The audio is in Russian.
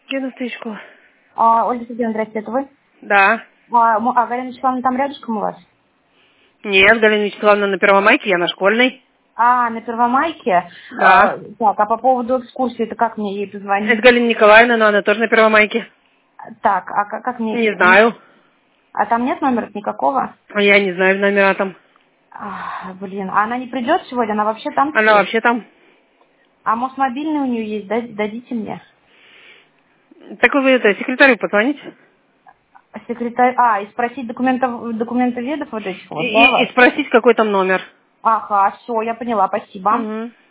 Гимнастичку. Ольга Сергеевна, здравствуйте, это вы? Да. Галина Вячеславовна там рядышком у вас? Нет, Галина Вячеславовна на Первомайке, я на Школьной. На Первомайке? Да. Так, а по поводу экскурсии, это как мне ей позвонить? Это Галина Николаевна, но она тоже на Первомайке. Так, а как мне... Не знаю. А там нет номера никакого? Я не знаю номера там. Блин, а она не придет сегодня? Она вообще там? Она вообще там. А может мобильный у нее есть? Дадите мне. Так вы это, секретарю позвоните. Секретарь... и спросить документоведов вот этих вот, да, И вас? спросить, какой там номер. Ага, все, я поняла, спасибо. Угу.